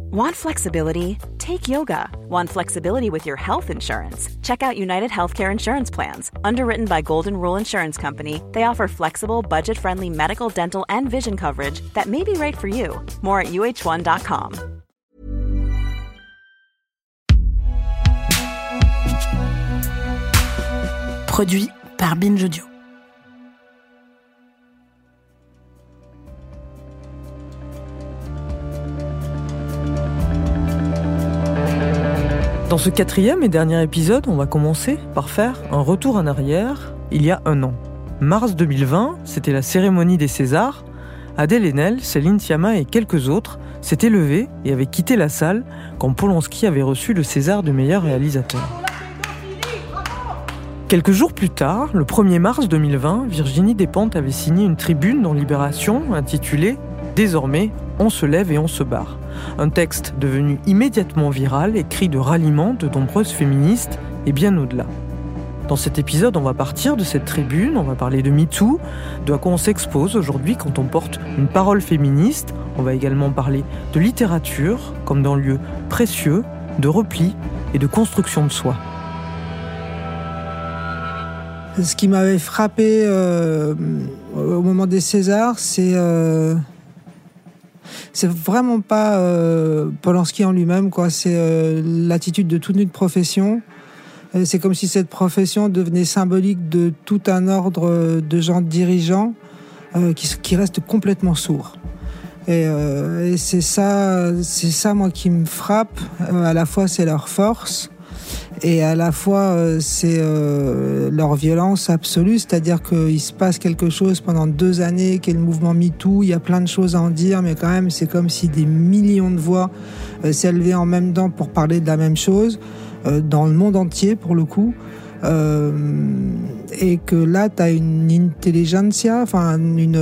Want flexibility? Take yoga. Want flexibility with your health insurance? Check out United Healthcare Insurance Plans. Underwritten by Golden Rule Insurance Company, they offer flexible, budget-friendly medical, dental, and vision coverage that may be right for you. More at uh1.com. Produit par Binge Audio. Dans ce 4e et dernier épisode, on va commencer par faire un retour en arrière, il y a un an. Mars 2020, c'était la cérémonie des Césars. Adèle Haenel, Céline Sciamma et quelques autres s'étaient levés et avaient quitté la salle quand Polanski avait reçu le César du meilleur réalisateur. Quelques jours plus tard, le 1er mars 2020, Virginie Despentes avait signé une tribune dans Libération intitulée « Désormais, on se lève et on se barre ». Un texte devenu immédiatement viral, écrit de ralliement de nombreuses féministes et bien au-delà. Dans cet épisode, on va partir de cette tribune, on va parler de MeToo, de à quoi on s'expose aujourd'hui quand on porte une parole féministe. On va également parler de littérature comme d'un lieu précieux, de repli et de construction de soi. Ce qui m'avait frappé au moment des Césars, c'est vraiment pas Polanski en lui-même, quoi. C'est l'attitude de toute une profession. C'est comme si cette profession devenait symbolique de tout un ordre de gens dirigeants qui restent complètement sourds. Et c'est ça moi qui me frappe. À la fois c'est leur force et à la fois c'est leur violence absolue, c'est-à-dire qu'il se passe quelque chose pendant 2 années qu'est le mouvement MeToo, il y a plein de choses à en dire, mais quand même c'est comme si des millions de voix s'élevaient en même temps pour parler de la même chose, dans le monde entier pour le coup, et que là t'as une intelligentsia, enfin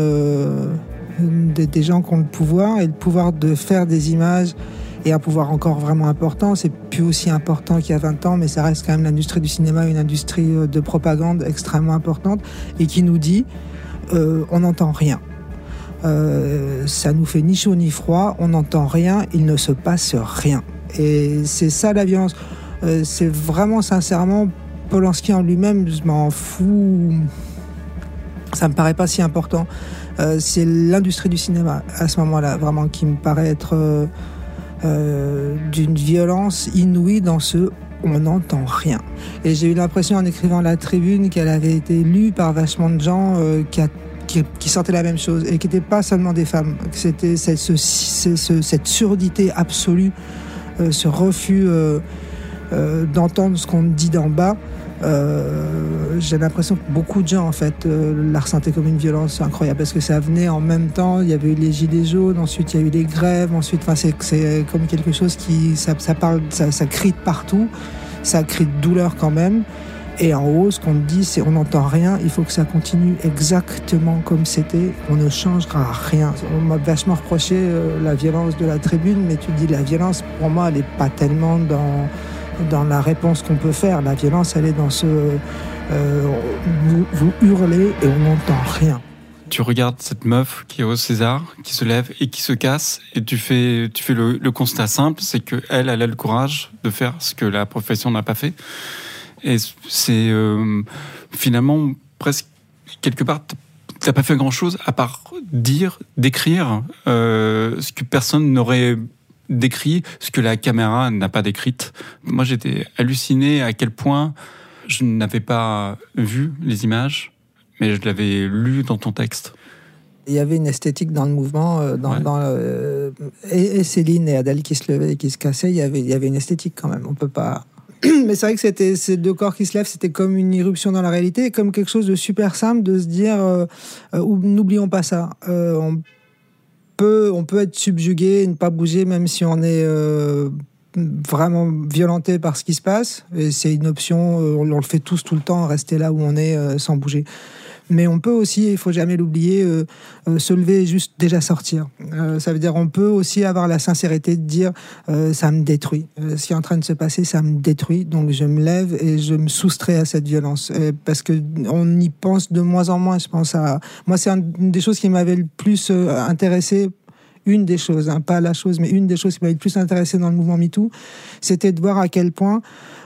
des gens qui ont le pouvoir, et le pouvoir de faire des images, et un pouvoir encore vraiment important. C'est plus aussi important qu'il y a 20 ans, mais ça reste quand même l'industrie du cinéma, une industrie de propagande extrêmement importante, et qui nous dit on n'entend rien. Ça nous fait ni chaud ni froid, on n'entend rien, il ne se passe rien. Et c'est ça la violence. C'est vraiment sincèrement Polanski en lui-même, je m'en fous. Ça me paraît pas si important. C'est l'industrie du cinéma à ce moment-là vraiment qui me paraît être d'une violence inouïe dans ce on n'entend rien. Et j'ai eu l'impression en écrivant la tribune qu'elle avait été lue par vachement de gens qui sentaient la même chose et qui n'étaient pas seulement des femmes. C'était cette surdité absolue, ce refus d'entendre ce qu'on dit d'en bas. J'ai l'impression que beaucoup de gens en fait la ressentaient comme une violence incroyable parce que ça venait en même temps. Il y avait eu les gilets jaunes, ensuite il y a eu les grèves, ensuite c'est comme quelque chose qui ça crie de partout, ça crie de douleur quand même. Et en haut, ce qu'on dit, c'est on n'entend rien, il faut que ça continue exactement comme c'était, on ne changera rien. On m'a vachement reproché la violence de la tribune, mais tu dis la violence, pour moi, elle n'est pas tellement dans la réponse qu'on peut faire. La violence, elle est dans ce vous hurlez et on n'entend rien. Tu regardes cette meuf qui est au César, qui se lève et qui se casse, et tu fais le constat simple, c'est qu'elle a le courage de faire ce que la profession n'a pas fait. Et c'est finalement presque quelque part t'as pas fait grand chose à part décrire ce que personne n'aurait décrit, ce que la caméra n'a pas décrite. Moi j'étais halluciné à quel point je n'avais pas vu les images, mais je l'avais lu dans ton texte. Il y avait une esthétique dans le mouvement, et Céline et Adèle qui se levaient et qui se cassaient, il y avait une esthétique quand même, on peut pas... Mais c'est vrai que c'était ces 2 corps qui se lèvent, c'était comme une irruption dans la réalité, comme quelque chose de super simple de se dire n'oublions pas ça. On peut être subjugué et ne pas bouger même si on est vraiment violenté par ce qui se passe. Et c'est une option, on le fait tous tout le temps, rester là où on est sans bouger. Mais on peut aussi, il faut jamais l'oublier, se lever et juste déjà sortir. Ça veut dire on peut aussi avoir la sincérité de dire ça me détruit. Ce qui est en train de se passer, ça me détruit. Donc je me lève et je me soustrais à cette violence. Parce que on y pense de moins en moins. Je pense à moi, c'est une des choses qui m'avait le plus intéressé une des choses, pas la chose, mais une des choses qui m'avait le plus intéressé dans le mouvement MeToo, c'était de voir à quel point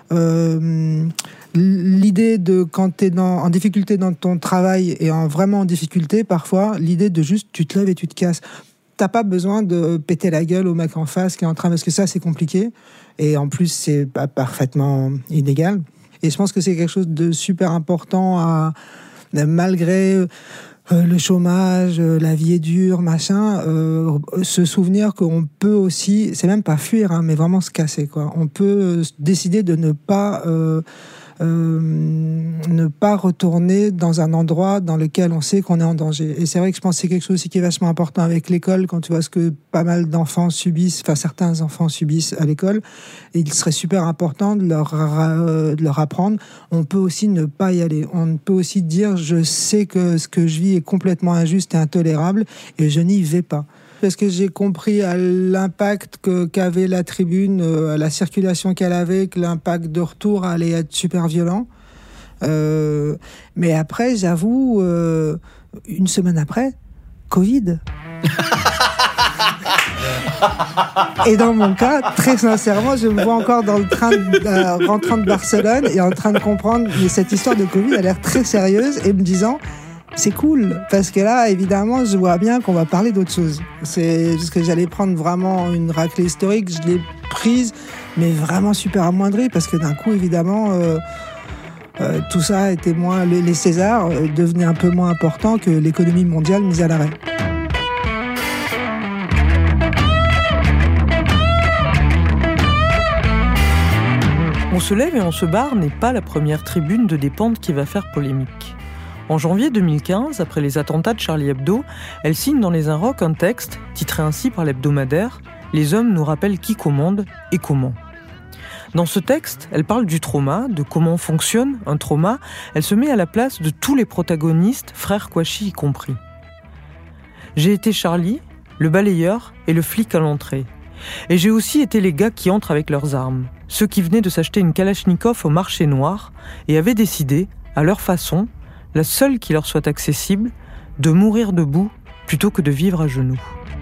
l'idée de quand tu es en difficulté dans ton travail et vraiment en difficulté, parfois, l'idée de juste tu te lèves et tu te casses. T'as pas besoin de péter la gueule au mec en face qui est en train, parce que ça c'est compliqué et en plus c'est pas parfaitement illégal. Et je pense que c'est quelque chose de super important malgré le chômage, la vie est dure, machin, se souvenir qu'on peut aussi, c'est même pas fuir, mais vraiment se casser, quoi. On peut décider de ne pas retourner dans un endroit dans lequel on sait qu'on est en danger. Et c'est vrai que je pense que c'est quelque chose aussi qui est vachement important avec l'école, quand tu vois ce que pas mal d'enfants subissent, enfin certains enfants subissent à l'école, et il serait super important de leur apprendre, on peut aussi ne pas y aller. On peut aussi dire, je sais que ce que je vis est complètement injuste et intolérable, et je n'y vais pas. Parce que j'ai compris l'impact qu'avait la tribune, la circulation qu'elle avait, que l'impact de retour allait être super violent. Mais après, j'avoue, une semaine après, Covid. Et dans mon cas, très sincèrement, je me vois encore dans le train rentrant de Barcelone et en train de comprendre que cette histoire de Covid a l'air très sérieuse et me disant... C'est cool, parce que là, évidemment, je vois bien qu'on va parler d'autre chose. C'est juste que j'allais prendre vraiment une raclée historique, je l'ai prise, mais vraiment super amoindrie, parce que d'un coup, évidemment, tout ça était moins... Les Césars devenaient un peu moins importants que l'économie mondiale mise à l'arrêt. On se lève et on se barre n'est pas la première tribune de Despentes qui va faire polémique. En janvier 2015, après les attentats de Charlie Hebdo, elle signe dans Les Inrocks un texte, titré ainsi par l'hebdomadaire « Les hommes nous rappellent qui commande et comment ». Dans ce texte, elle parle du trauma, de comment fonctionne un trauma. Elle se met à la place de tous les protagonistes, frères Kouachi y compris. J'ai été Charlie, le balayeur et le flic à l'entrée. Et j'ai aussi été les gars qui entrent avec leurs armes, ceux qui venaient de s'acheter une Kalachnikov au marché noir et avaient décidé, à leur façon, la seule qui leur soit accessible, de mourir debout plutôt que de vivre à genoux.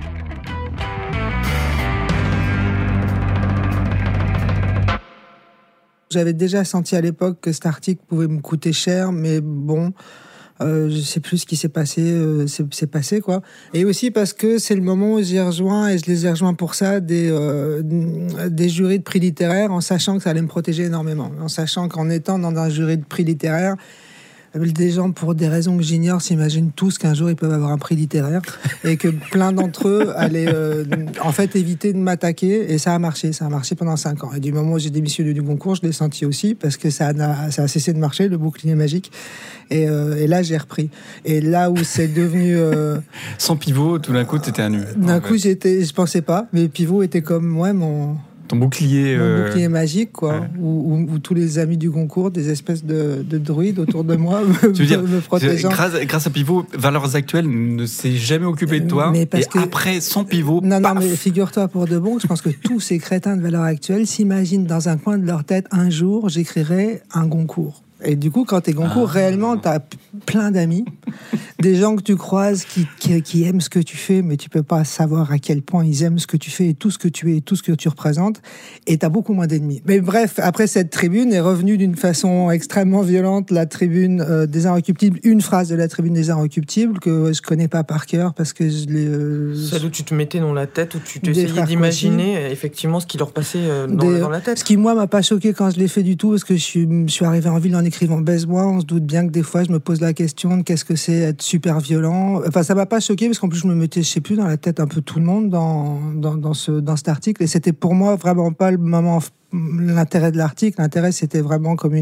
J'avais déjà senti à l'époque que cet article pouvait me coûter cher, mais bon, je sais plus ce qui s'est passé, c'est passé, quoi. Et aussi parce que c'est le moment où j'y rejoins, et je les ai rejoints pour ça, des jurys de prix littéraires, en sachant que ça allait me protéger énormément. En sachant qu'en étant dans un jury de prix littéraire, des gens, pour des raisons que j'ignore, s'imaginent tous qu'un jour ils peuvent avoir un prix littéraire et que plein d'entre eux allaient en fait éviter de m'attaquer, et ça a marché pendant 5 ans. Et du moment où j'ai démissionné du Goncourt, je l'ai senti aussi, parce que ça a cessé de marcher, le bouclier magique, et là j'ai repris. Et là où c'est devenu... Sans pivot, tout d'un coup t'étais à nu. D'un coup je pensais pas, mais pivot était comme moi ton bouclier... Mon bouclier magique, quoi, ouais. Où tous les amis du Goncourt, des espèces de druides autour de moi, me protégeant. Grâce à Pivot, Valeurs Actuelles ne s'est jamais occupé de toi, après, sans Pivot, Non, mais figure-toi pour de bon, je pense que tous ces crétins de Valeurs Actuelles s'imaginent dans un coin de leur tête, un jour, j'écrirai un Goncourt. Et du coup, quand t'es Goncourt, réellement, t'as plein d'amis, des gens que tu croises qui aiment ce que tu fais, mais tu peux pas savoir à quel point ils aiment ce que tu fais et tout ce que tu es et tout ce que tu représentes, et t'as beaucoup moins d'ennemis. Mais bref, après cette tribune est revenue d'une façon extrêmement violente, la tribune des Inrecuptibles, une phrase de la tribune des Inrecuptibles que je connais pas par cœur parce que je l'ai... Celle où tu te mettais dans la tête, où tu essayais d'imaginer effectivement ce qui leur passait dans la tête. Ce qui, moi, m'a pas choqué quand je l'ai fait du tout, parce que je suis arrivé en ville en écrivant Baise-moi, on se doute bien que des fois je me pose la question de qu'est-ce que c'est être super violent. Enfin, ça m'a pas choqué parce qu'en plus je me mettais, je sais plus, dans la tête un peu tout le monde dans cet article, et c'était pour moi vraiment pas le moment, l'intérêt de l'article. L'intérêt, c'était vraiment comme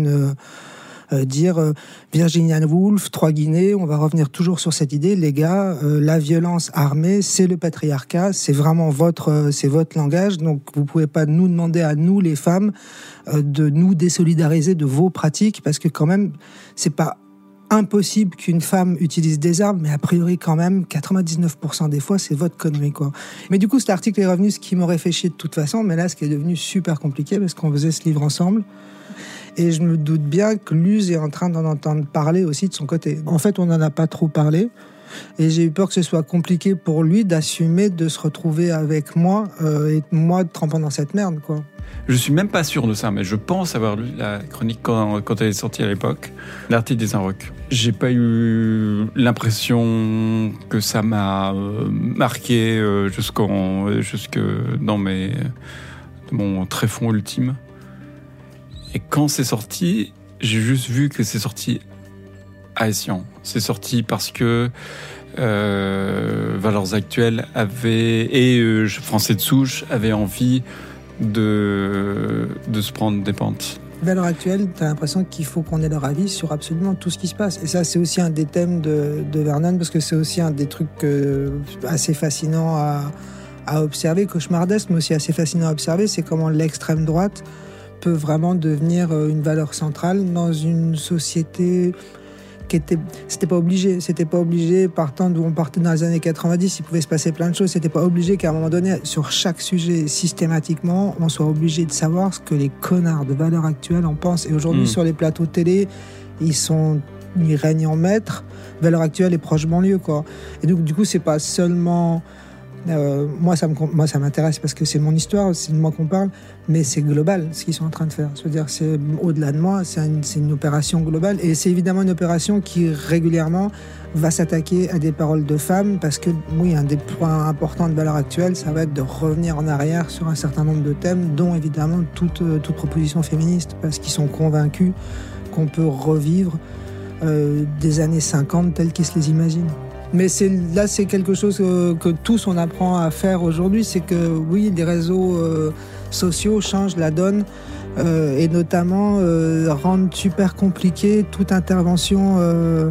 dire Virginia Woolf, 3 Guinées, on va revenir toujours sur cette idée, les gars, la violence armée, c'est le patriarcat, c'est vraiment votre langage, donc vous pouvez pas nous demander à nous, les femmes, de nous désolidariser de vos pratiques, parce que quand même, c'est pas impossible qu'une femme utilise des armes, mais a priori quand même, 99% des fois, c'est votre connerie, quoi. Mais du coup, cet article est revenu, ce qui m'aurait fait chier de toute façon, mais là, ce qui est devenu super compliqué, parce qu'on faisait ce livre ensemble, et je me doute bien que Luz est en train d'en entendre parler aussi de son côté. En fait, on n'en a pas trop parlé, Et j'ai eu peur que ce soit compliqué pour lui d'assumer de se retrouver avec moi et moi trempant dans cette merde, quoi. Je suis même pas sûr de ça, mais je pense avoir lu la chronique quand elle est sortie à l'époque, l'article des Inrocks. J'ai pas eu l'impression que ça m'a marqué jusque dans mon tréfonds ultime. Et quand c'est sorti, j'ai juste vu que c'est sorti à Essian. C'est sorti parce que Valeurs Actuelles et Français de souche avaient envie de se prendre des pentes. Valeurs Actuelles, tu as l'impression qu'il faut qu'on ait leur avis sur absolument tout ce qui se passe. Et ça, c'est aussi un des thèmes de Vernon, parce que c'est aussi un des trucs assez fascinants à observer, cauchemardesque, mais aussi assez fascinant à observer, c'est comment l'extrême droite peut vraiment devenir une valeur centrale dans une société c'était pas obligé partant d'où on partait dans les années 90, il pouvait se passer plein de choses, c'était pas obligé qu'à un moment donné sur chaque sujet systématiquement on soit obligé de savoir ce que les connards de Valeurs Actuelles en pensent. Et aujourd'hui sur les plateaux de télé ils règnent en maître. Valeurs Actuelles est proche banlieue, quoi. Et donc du coup c'est pas seulement moi ça m'intéresse parce que c'est mon histoire, c'est de moi qu'on parle, mais c'est global ce qu'ils sont en train de faire. Je veux dire, c'est au-delà de moi, c'est une opération globale, et c'est évidemment une opération qui régulièrement va s'attaquer à des paroles de femmes, parce que oui, un des points importants de Valeurs Actuelles, ça va être de revenir en arrière sur un certain nombre de thèmes, dont évidemment toute proposition féministe, parce qu'ils sont convaincus qu'on peut revivre des années 50 telles qu'ils se les imaginent. Mais c'est quelque chose que tous on apprend à faire aujourd'hui, c'est que oui, les réseaux sociaux changent la donne et notamment rendent super compliqué toute intervention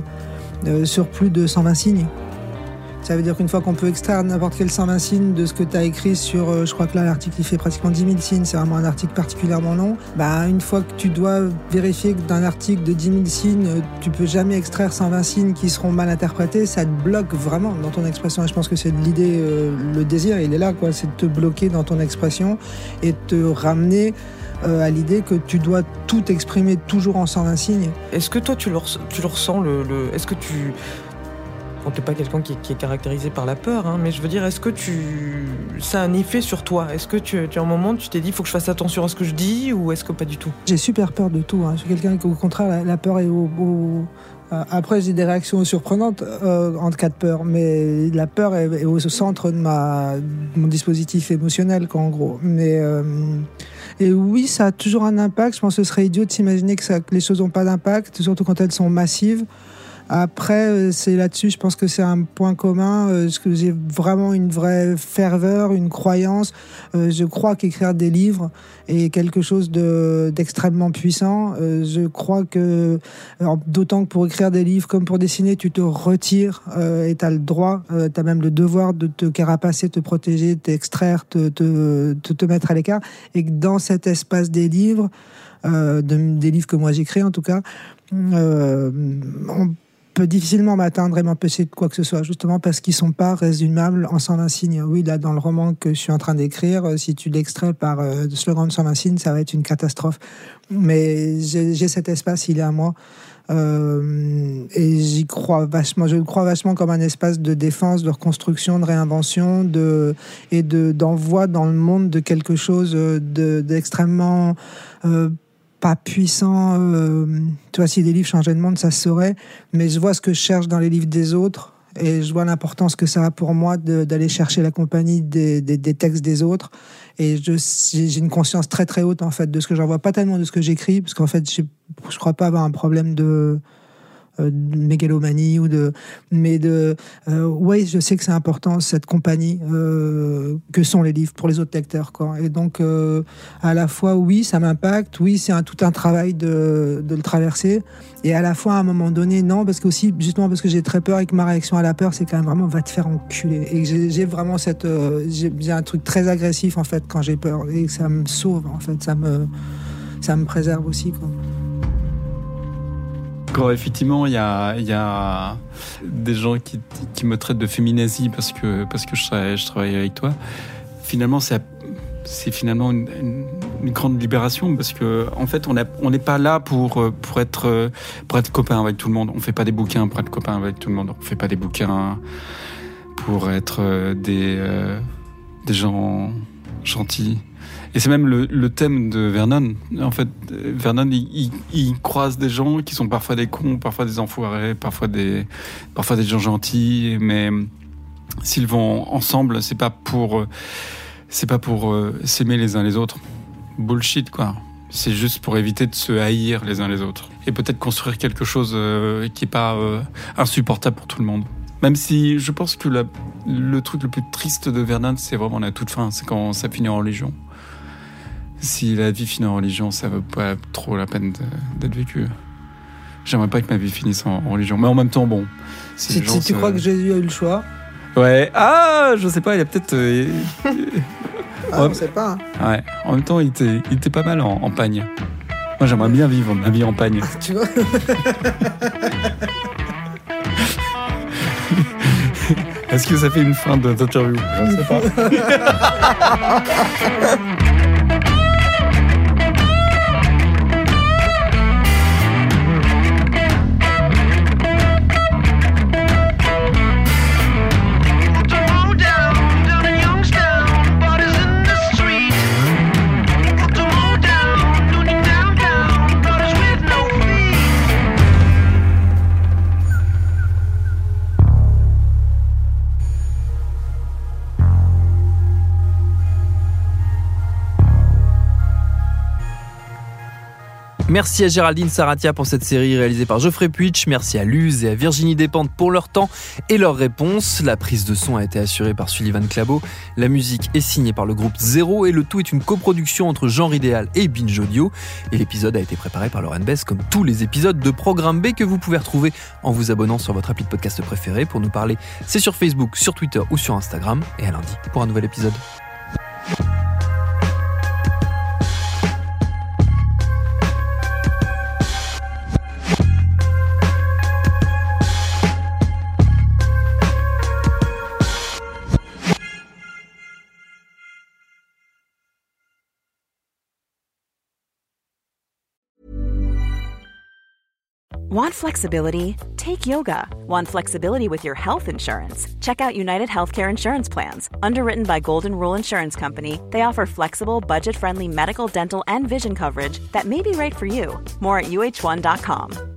sur plus de 120 signes. Ça veut dire qu'une fois qu'on peut extraire n'importe quel 120 signes de ce que tu as écrit sur, je crois que là l'article il fait pratiquement 10 000 signes, c'est vraiment un article particulièrement long, une fois que tu dois vérifier que d'un article de 10 000 signes, tu peux jamais extraire 120 signes qui seront mal interprétés, ça te bloque vraiment dans ton expression. Et je pense que c'est l'idée, le désir, il est là, quoi, c'est de te bloquer dans ton expression et de te ramener à l'idée que tu dois tout exprimer toujours en 120 signes. Est-ce que toi tu le ressens est-ce que tu... Bon, t'es pas quelqu'un qui est caractérisé par la peur, hein, mais je veux dire, est-ce que ça a un effet sur toi ? Est-ce que tu as un moment, tu t'es dit, il faut que je fasse attention à ce que je dis, ou est-ce que pas du tout ? J'ai super peur de tout. Je suis quelqu'un qui, au contraire, la peur est après, j'ai des réactions surprenantes en cas de peur, mais la peur est au centre de mon dispositif émotionnel, quoi, en gros. Mais et oui, ça a toujours un impact. Je pense que ce serait idiot de s'imaginer que les choses n'ont pas d'impact, surtout quand elles sont massives. Après, c'est là-dessus, je pense que c'est un point commun, parce que j'ai vraiment une vraie ferveur, une croyance. Je crois qu'écrire des livres est quelque chose d'extrêmement puissant. Je crois que, d'autant que pour écrire des livres comme pour dessiner, tu te retires et t'as le droit, t'as même le devoir de te carapacer, te protéger, t'extraire, te mettre à l'écart. Et que dans cet espace des livres, des livres que moi j'écris en tout cas, on peut difficilement m'atteindre et m'empêcher de quoi que ce soit, justement parce qu'ils sont pas résumables en 120 signes. Oui, là, dans le roman que je suis en train d'écrire, si tu l'extrais par slogan de 120 signes, ça va être une catastrophe. Mais j'ai cet espace, il est à moi. Et j'y crois vachement. Je le crois vachement comme un espace de défense, de reconstruction, de réinvention, d'envoi dans le monde de quelque chose d'extrêmement pas puissant. Tu vois, si des livres changeaient de monde, ça se saurait. Mais je vois ce que je cherche dans les livres des autres et je vois l'importance que ça a pour moi d'aller chercher la compagnie des textes des autres. Et j'ai une conscience très très haute en fait de ce que j'envoie, pas tellement de ce que j'écris, parce qu'en fait je crois pas avoir un problème de mégalomanie ouais, je sais que c'est important cette compagnie que sont les livres pour les autres lecteurs, quoi. Et donc à la fois oui, ça m'impacte, oui, c'est tout un travail de le traverser, et à la fois à un moment donné non, parce que aussi justement parce que j'ai très peur et que ma réaction à la peur c'est quand même vraiment va te faire enculer, et que j'ai vraiment j'ai un truc très agressif en fait quand j'ai peur, et ça me sauve en fait, ça me préserve aussi, quoi. Quand effectivement il y a des gens qui me traitent de féminazie parce que je travaille avec toi, finalement c'est finalement une grande libération parce que en fait, on n'est pas là pour être copain avec tout le monde. On fait pas des bouquins pour être copain avec tout le monde. On fait pas des bouquins pour être des gens gentils. Et c'est même le thème de Vernon. En fait, Vernon, il croise des gens qui sont parfois des cons, parfois des enfoirés, parfois des gens gentils, mais s'ils vont ensemble, c'est pas pour s'aimer les uns les autres. Bullshit, quoi. C'est juste pour éviter de se haïr les uns les autres. Et peut-être construire quelque chose qui est pas insupportable pour tout le monde. Même si je pense que le truc le plus triste de Vernon, c'est vraiment la toute fin, c'est quand ça finit en religion. Si la vie finit en religion, ça vaut pas trop la peine d'être vécu. J'aimerais pas que ma vie finisse en religion. Mais en même temps, bon. Si tu crois que Jésus a eu le choix. Ouais. Je sais pas, il a peut-être. On sait pas. Hein. Ouais. En même temps, il était pas mal en pagne. Moi, j'aimerais bien vivre ma vie en pagne. Tu vois. Est-ce que ça fait une fin de l'interview ? Je sais pas. Merci à Géraldine Saratia pour cette série réalisée par Geoffrey Puitch. Merci à Luz et à Virginie Despentes pour leur temps et leurs réponses. La prise de son a été assurée par Sullivan Clabot. La musique est signée par le groupe Zéro et le tout est une coproduction entre Genre Idéal et Binge Audio. Et l'épisode a été préparé par Laurent Bess comme tous les épisodes de Programme B que vous pouvez retrouver en vous abonnant sur votre appli de podcast préféré. Pour nous parler, c'est sur Facebook, sur Twitter ou sur Instagram. Et à lundi pour un nouvel épisode. Want flexibility? Take yoga. Want flexibility with your health insurance? Check out United Healthcare Insurance Plans. Underwritten by Golden Rule Insurance Company, they offer flexible, budget-friendly medical, dental, and vision coverage that may be right for you. More at uh1.com.